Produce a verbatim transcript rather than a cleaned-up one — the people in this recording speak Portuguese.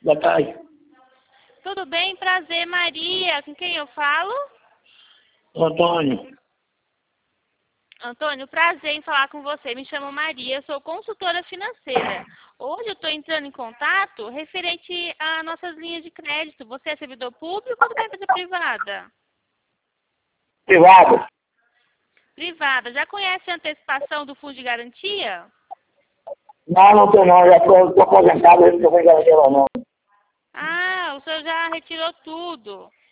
Boa tarde. Tudo bem? Prazer, Maria. Com quem eu falo? Antônio. Antônio, prazer em falar com você. Me chamo Maria, sou consultora financeira. Hoje eu estou entrando em contato referente a nossas linhas de crédito. Você é servidor público ou da empresa privada? Privado? Privada. Já conhece a antecipação do fundo de garantia? Não, não tô não. Já tô, tô aposentado, eu não tô com garantia não. Ah, o senhor já retirou tudo.